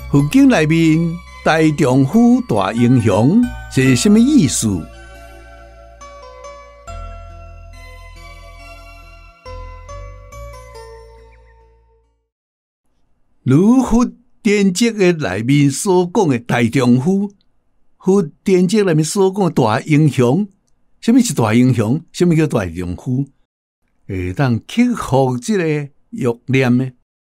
佛经内面大丈夫大英雄是什么意思？如佛典籍的内面所讲的大丈夫，佛典籍内面所讲的大英雄，什么是大英雄？什么叫大丈夫？会当克服这个欲念呢？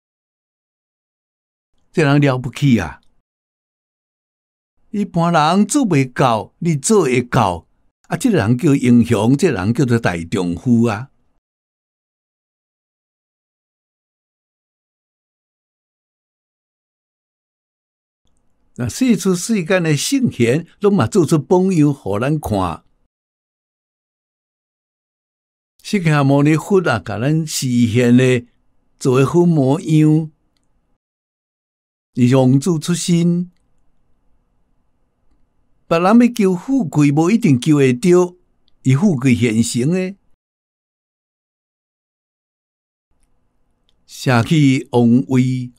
这人了不起啊！一般人做袂到，你做会到啊！这个人叫英雄，这个人叫做大丈夫啊！那世出世间的圣贤，拢嘛做出榜样，互咱看。释迦牟尼佛啊，甲咱示现的做的好模样。是王子出身，别人要求富贵，无一定求会到，伊富贵现成的，舍弃王位，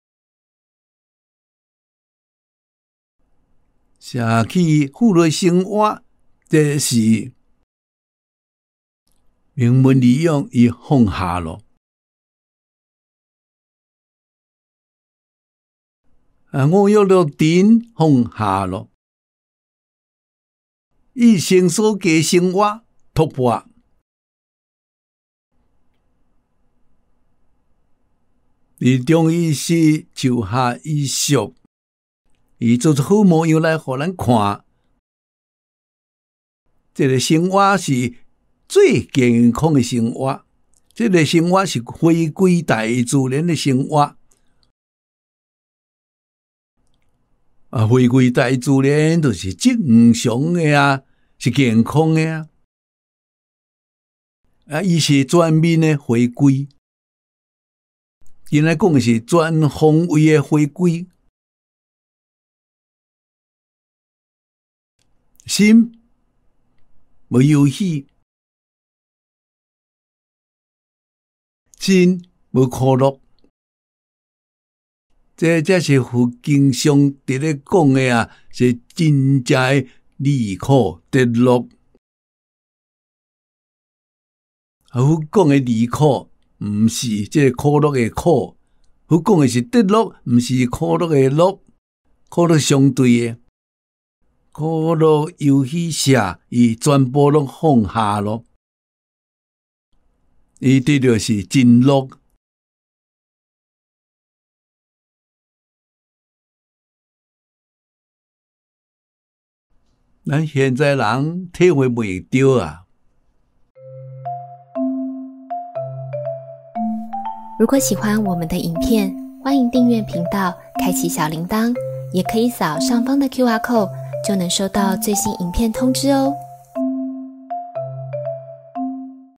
舍弃富乐生活，这是名门利养，伊放下了。我欲乐尘放下了，一生所计生活突破，而中伊是树下衣裳，伊做出好模样来互咱看。这个生活是最健康的生活，这个生活是回归大自然的生活。回归大自然就是正常的啊，是健康的啊。伊是全面的回归，现在讲的是全方位的回归。心无忧喜，心无苦乐。这才是佛经上伫咧讲的啊，是真正的离苦得乐。佛讲的离苦，毋是这个苦乐的苦，佛讲的是得乐，毋是苦乐的乐。苦乐相对的，苦乐忧喜舍，伊全部拢放下咯，伊得着是真乐。咱现在人体会袂到啊！ 如果喜欢我们的影片，欢迎订阅频道，开启小铃铛，也可以扫上方的 QR code，就能收到最新影片通知哦。